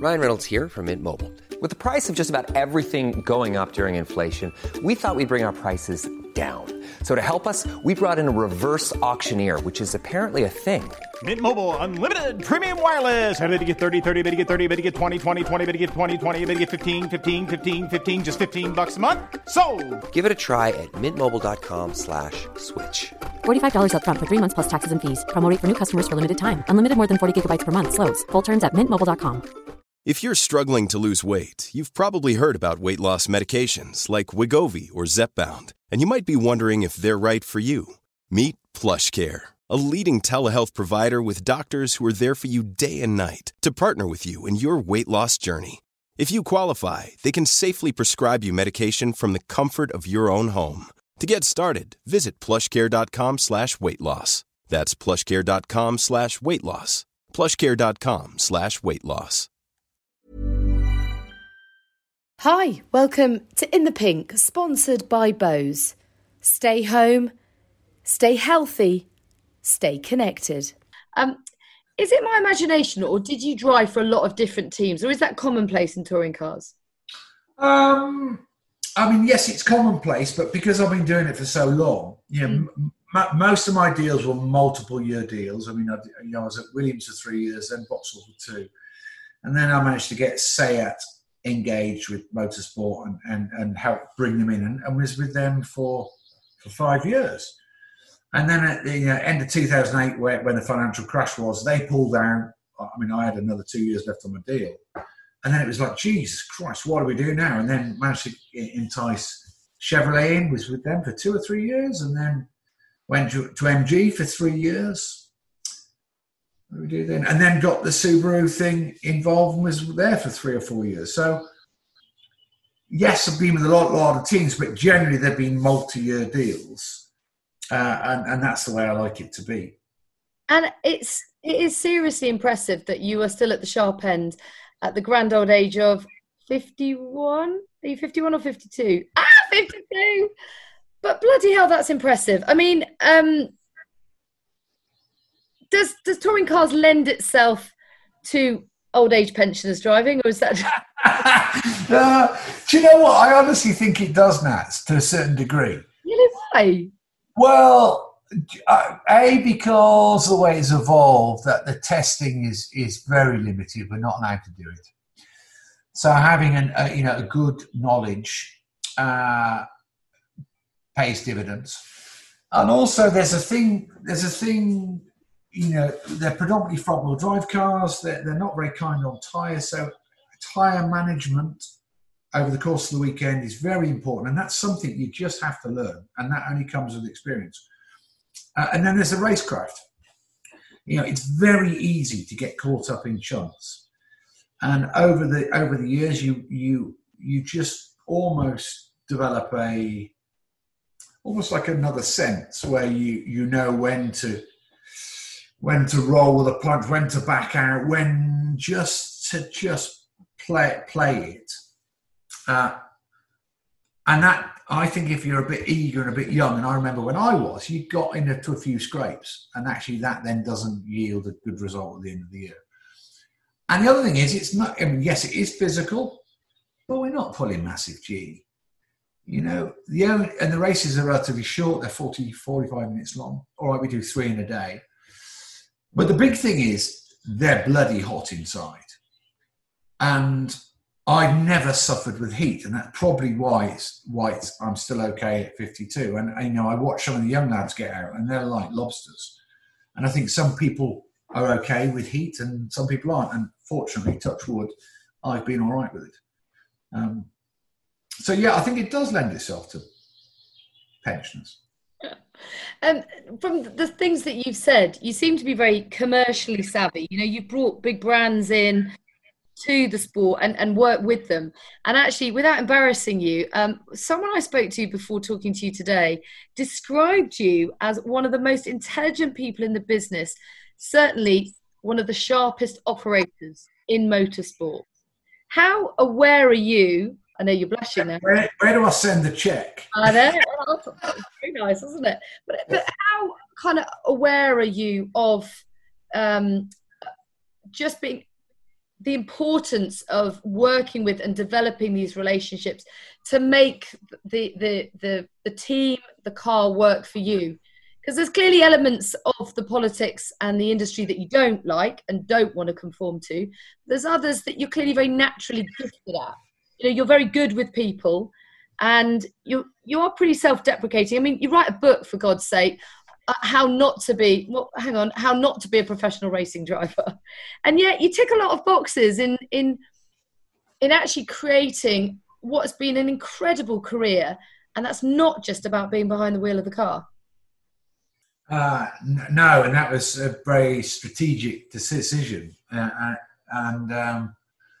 Ryan Reynolds here from Mint Mobile. With the price of just about everything going up during inflation, we thought we'd bring our prices down. So to help us, we brought in a reverse auctioneer, which is apparently a thing. Mint Mobile Unlimited Premium Wireless. How to get 30, 30, bit to get 30, bit to get 20, 20, 20, bit to get 20, 20, bit to get 15, 15, 15, 15, just $15 a month? Sold! Give it a try at mintmobile.com/switch. $45 up front for 3 months plus taxes and fees. Promo rate for new customers for limited time. Unlimited more than 40 gigabytes per month. Slows full terms at mintmobile.com. If you're struggling to lose weight, you've probably heard about weight loss medications like Wegovy or Zepbound, and you might be wondering if they're right for you. Meet PlushCare, a leading telehealth provider with doctors who are there for you day and night to partner with you in your weight loss journey. If you qualify, they can safely prescribe you medication from the comfort of your own home. To get started, visit plushcare.com/weight-loss. That's plushcare.com/weight-loss. plushcare.com/weight-loss. Hi, welcome to In the Pink, sponsored by Bose. Stay home, stay healthy, stay connected. Is it my imagination, or did you drive for a lot of different teams, or is that commonplace in touring cars? Yes, it's commonplace, but because I've been doing it for so long, most of my deals were multiple-year deals. I was at Williams for 3 years, then Vauxhall for 2, and then I managed to get SEAT engaged with motorsport and help bring them in, and was with them for 5 years. And then at the end of 2008, when the financial crash was, they pulled out. I had another 2 years left on my deal. And then it was like, Jesus Christ, what do we do now? And then managed to entice Chevrolet in, was with them for 2 or 3 years, and then went to MG for 3 years. What do we do then? And then got the Subaru thing involved and was there for 3 or 4 years. So, yes, I've been with a lot of teams, but generally they've been multi-year deals. And that's the way I like it to be. And it is seriously impressive that you are still at the sharp end at the grand old age of 51. Are you 51 or 52? 52! But bloody hell, that's impressive. Does touring cars lend itself to old age pensioners driving, or is that... Do you know what? I honestly think it does, Nats, to a certain degree. Really? Why? Well, because the way it's evolved, that the testing is very limited. We're not allowed to do it. So having a good knowledge pays dividends. And also, there's a thing. They're predominantly front-wheel drive cars. They're not very kind on tyres. So tyre management over the course of the weekend is very important. And that's something you just have to learn. And that only comes with experience. And then there's the racecraft. It's very easy to get caught up in chance. And over the years, you just almost develop almost like another sense where you know when to roll with a punch, when to back out, when just play it. And that, I think, if you're a bit eager and a bit young, and I remember when I was, you got into a few scrapes, and actually that then doesn't yield a good result at the end of the year. And the other thing is, it's not, yes, it is physical, but we're not pulling massive G. And the races are relatively short, they're 40, 45 minutes long. All right, we do 3 in a day. But the big thing is, they're bloody hot inside. And I've never suffered with heat, and that's probably why I'm still okay at 52. And I watch some of the young lads get out, and they're like lobsters. And I think some people are okay with heat, and some people aren't. And fortunately, touch wood, I've been all right with it. So yeah, I think it does lend itself to pensioners. From the things that you've said, you seem to be very commercially savvy. You've brought big brands in to the sport and work with them. And actually, without embarrassing you, someone I spoke to before talking to you today described you as one of the most intelligent people in the business, certainly one of the sharpest operators in motorsport. How aware are you? I know you're blushing now. Where do I send the check? I know. That was very nice, wasn't it? But how kind of aware are you of just being the importance of working with and developing these relationships to make the team, the car work for you. Because there's clearly elements of the politics and the industry that you don't like and don't want to conform to. There's others that you're clearly very naturally gifted at. You know, you're very good with people, and you are pretty self-deprecating. I mean, you write a book, for God's sake, how not to be a professional racing driver. And yet you tick a lot of boxes in actually creating what's been an incredible career. And that's not just about being behind the wheel of the car. No, and that was a very strategic decision. Do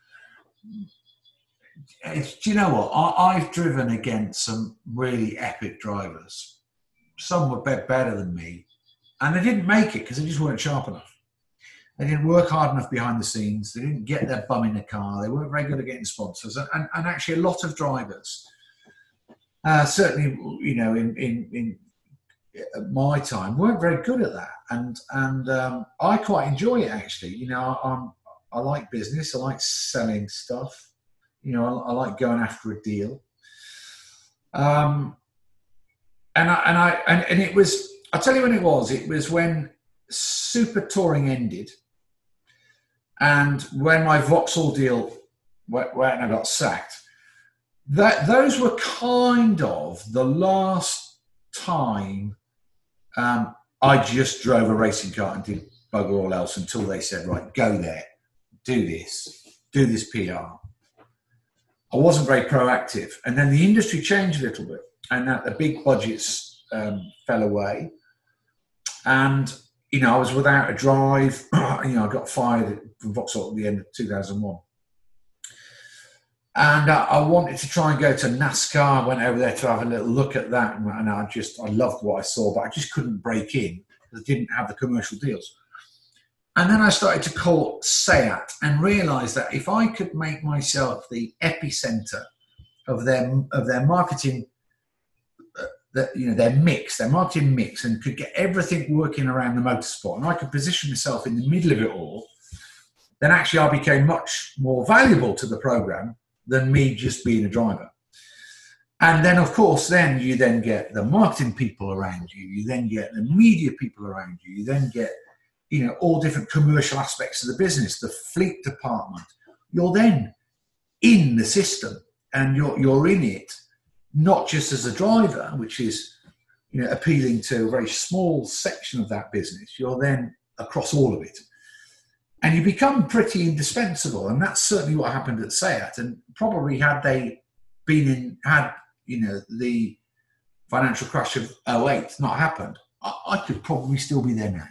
you know what? I've driven against some really epic drivers. Some were better than me, and they didn't make it because they just weren't sharp enough. They didn't work hard enough behind the scenes. They didn't get their bum in the car. They weren't very good at getting sponsors. And actually, a lot of drivers, certainly, you know, in my time, weren't very good at that. And I quite enjoy it, actually. You know, I like business. I like selling stuff. You know, I like going after a deal. And it was, I'll tell you when it was when Super Touring ended, and when my Vauxhall deal went and I got sacked. Those were kind of the last time I just drove a racing car and did bugger all else until they said, right, go there, do this PR. I wasn't very proactive. And then the industry changed a little bit, and the big budgets fell away. And, you know, I was without a drive. You know, I got fired from Vauxhall at the end of 2001. And I wanted to try and go to NASCAR. I went over there to have a little look at that. And I loved what I saw, but I just couldn't break in because I didn't have the commercial deals. And then I started to call SEAT and realised that if I could make myself the epicenter of their marketing, their marketing mix, and could get everything working around the motorsport, and I could position myself in the middle of it all, then actually I became much more valuable to the program than me just being a driver. And then, of course, you then get the marketing people around you. You then get the media people around you. You then get, you know, all different commercial aspects of the business, the fleet department. You're then in the system, and you're in it, not just as a driver, which is, you know, appealing to a very small section of that business. You're then across all of it. And you become pretty indispensable. And that's certainly what happened at SEAT. And probably had they had the financial crash of 2008 not happened, I could probably still be there now.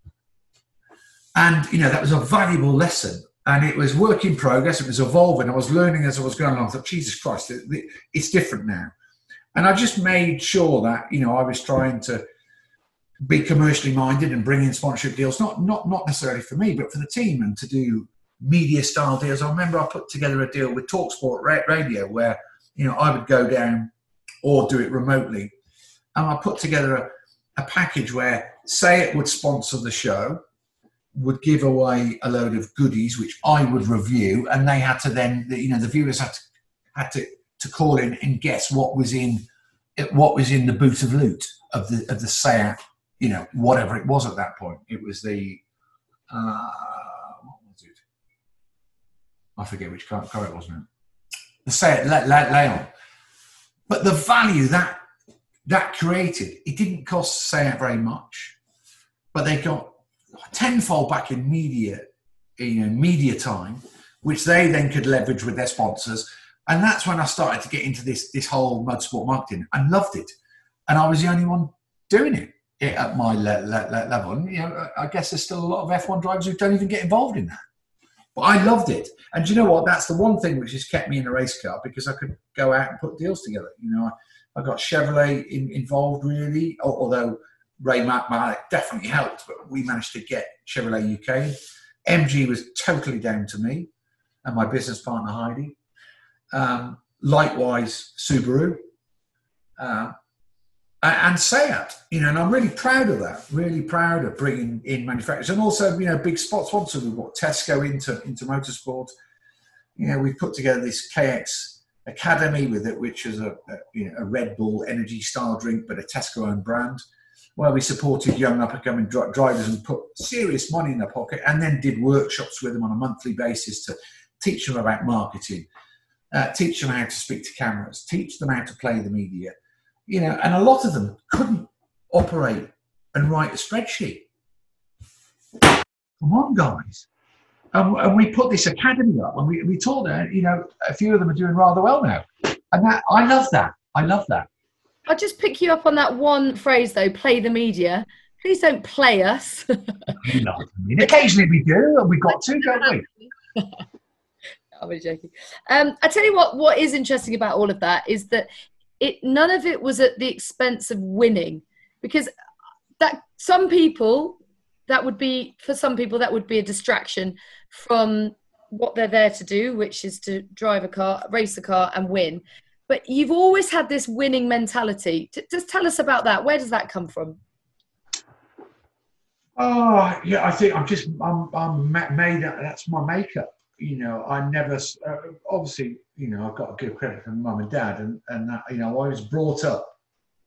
And, you know, that was a valuable lesson. And it was work in progress. It was evolving. I was learning as I was going along. I thought, Jesus Christ, it's different now. And I just made sure that, you know, I was trying to be commercially minded and bring in sponsorship deals, not necessarily for me, but for the team, and to do media style deals. I remember I put together a deal with TalkSport Radio where, you know, I would go down or do it remotely. And I put together a package where, say, it would sponsor the show, would give away a load of goodies, which I would review, and they had to then, you know, the viewers had to call in and guess what was in the boot of loot of the SEAT, you know, whatever it was at that point. It was the what was it? I forget which car it was now. The SEAT Leon. But the value that created, it didn't cost SEAT very much, but they got tenfold back in media time, which they then could leverage with their sponsors. And that's when I started to get into this whole motorsport marketing, and loved it. And I was the only one doing it at my level. And, you know, I guess there's still a lot of F1 drivers who don't even get involved in that. But I loved it. And do you know what? That's the one thing which has kept me in a race car, because I could go out and put deals together. You know, I got Chevrolet involved, really, although Ray Malik definitely helped, but we managed to get Chevrolet UK. MG was totally down to me and my business partner, Heidi. Likewise, Subaru. and SEAT, and I'm really proud of that. Really proud of bringing in manufacturers, and also, big sponsor. We've got Tesco into motorsport. We've put together this KX Academy with it, which is a Red Bull energy style drink, but a Tesco owned brand, where we supported young up-and-coming drivers and put serious money in their pocket, and then did workshops with them on a monthly basis to teach them about marketing, teach them how to speak to cameras, teach them how to play the media. And a lot of them couldn't operate and write a spreadsheet. Come on, guys. And we put this academy up, and we taught them, a few of them are doing rather well now. And I love that. I'll just pick you up on that one phrase, though, play the media. Please don't play us. Occasionally we do, and we've got to, don't we? I'm only joking. I tell you what is interesting about all of that is that none of it was at the expense of winning, because for some people that would be a distraction from what they're there to do, which is to drive a car, race a car, and win. But you've always had this winning mentality. Just tell us about that. Where does that come from? Oh, yeah, I think I'm made. That's my makeup. I never, obviously, I've got to give credit to mum and dad, and that, I was brought up,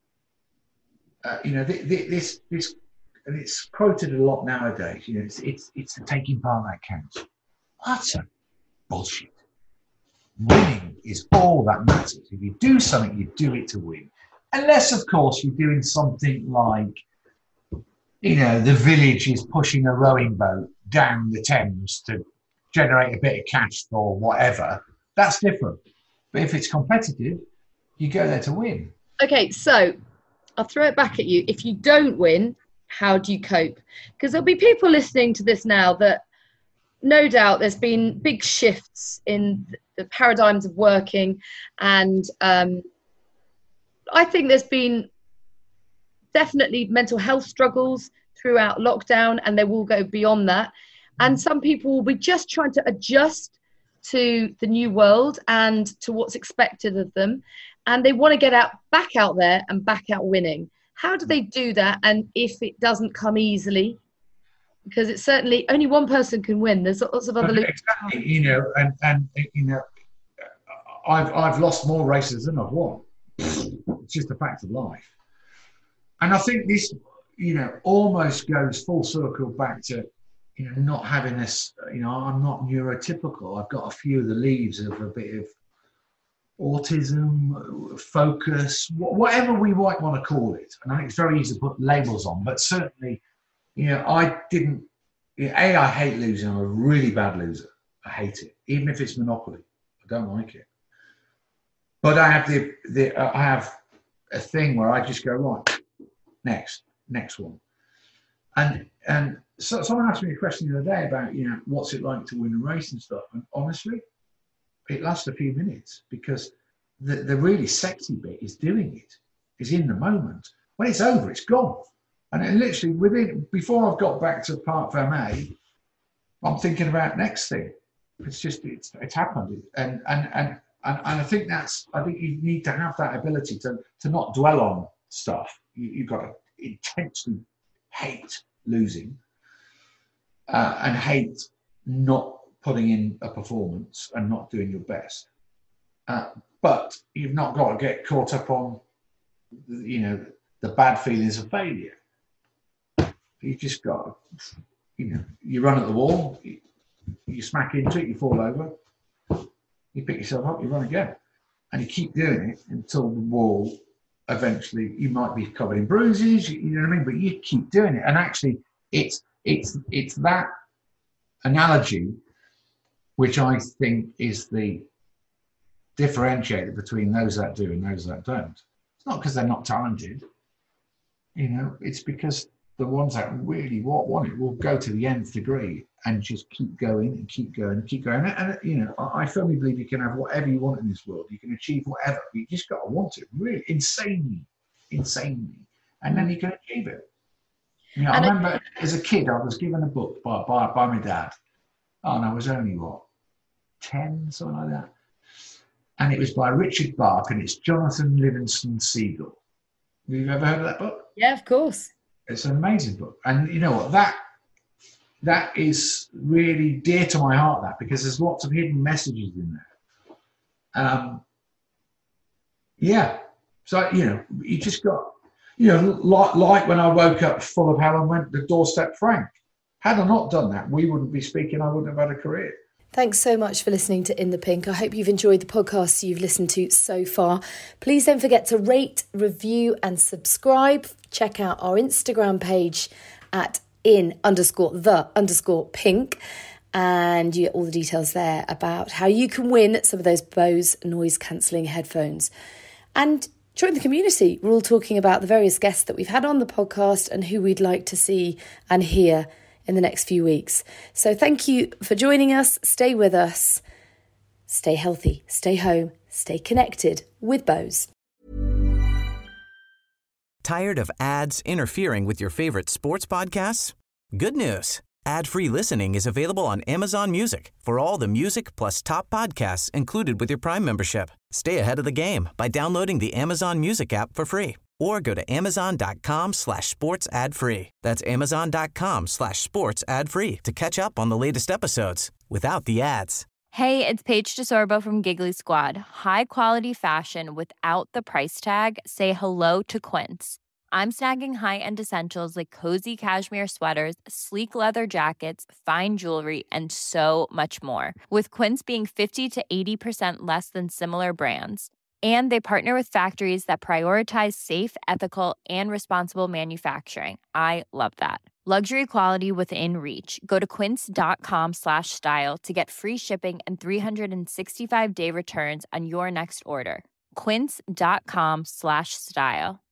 this, and it's quoted a lot nowadays, it's the taking part that counts. Utter bullshit. Winning is all that matters. If you do something, you do it to win. Unless, of course, you're doing something like, the village is pushing a rowing boat down the Thames to generate a bit of cash or whatever. That's different. But if it's competitive, you go there to win. Okay, so I'll throw it back at you. If you don't win, how do you cope? Because there'll be people listening to this now that no doubt there's been big shifts in the paradigms of working, and I think there's been definitely mental health struggles throughout lockdown, and they will go beyond that. And some people will be just trying to adjust to the new world and to what's expected of them, and they want to get back out there and back out winning. How do they do that? And if it doesn't come easily, because it's certainly only one person can win. There's lots of other. Exactly, I've lost more races than I've won. It's just a fact of life. And I think this, almost goes full circle back to, not having this, I'm not neurotypical. I've got a few of the leaves of a bit of autism, focus, whatever we might want to call it. And I think it's very easy to put labels on, but certainly, I didn't, I hate losing. I'm a really bad loser. I hate it. Even if it's Monopoly, I don't like it. But I have I have a thing where I just go, right, next one. And so someone asked me a question the other day about, what's it like to win a race and stuff. And honestly, it lasts a few minutes, because the really sexy bit is doing it, is in the moment. When it's over, it's gone. And it literally before I've got back to Parc Fermé, I'm thinking about next thing. It's happened. And I think you need to have that ability to not dwell on stuff. You've got to intensely hate losing and hate not putting in a performance and not doing your best. But you've not got to get caught up on, the bad feelings of failure. You just got, you run at the wall, you smack into it, you fall over, you pick yourself up, you run again. And you keep doing it until the wall, eventually, you might be covered in bruises, you know what I mean? But you keep doing it. And actually, it's that analogy which I think is the differentiator between those that do and those that don't. It's not because they're not talented, it's because the ones that really want it will go to the nth degree and just keep going and keep going and keep going. And I firmly believe you can have whatever you want in this world. You can achieve whatever. You just got to want it, really, insanely, and then you can achieve it. I remember as a kid, I was given a book by my dad. And I was only 10, something like that. And it was by Richard Bach, and it's Jonathan Livingston Seagull. Have you ever heard of that book? Yeah, of course. It's an amazing book. And you know what? That is really dear to my heart, that, because there's lots of hidden messages in there. Yeah. So, you just got, like when I woke up full of hell and went to doorstep Frank. Had I not done that, we wouldn't be speaking. I wouldn't have had a career. Thanks so much for listening to In the Pink. I hope you've enjoyed the podcast you've listened to so far. Please don't forget to rate, review and subscribe. Check out our Instagram page at in_the_pink. And you get all the details there about how you can win some of those Bose noise cancelling headphones. And join the community. We're all talking about the various guests that we've had on the podcast and who we'd like to see and hear in the next few weeks. So thank you for joining us. Stay with us. Stay healthy, stay home, stay connected with Bose. Tired of ads interfering with your favorite sports podcasts? Good news. Ad-free listening is available on Amazon Music for all the music plus top podcasts included with your Prime membership. Stay ahead of the game by downloading the Amazon Music app for free or go to amazon.com/sports ad free. That's amazon.com/sports ad free to catch up on the latest episodes without the ads. Hey, it's Paige DeSorbo from Giggly Squad. High quality fashion without the price tag. Say hello to Quince. I'm snagging high-end essentials like cozy cashmere sweaters, sleek leather jackets, fine jewelry, and so much more. With Quince being 50 to 80% less than similar brands. And they partner with factories that prioritize safe, ethical, and responsible manufacturing. I love that. Luxury quality within reach. Go to quince.com/style to get free shipping and 365-day returns on your next order. Quince.com/style.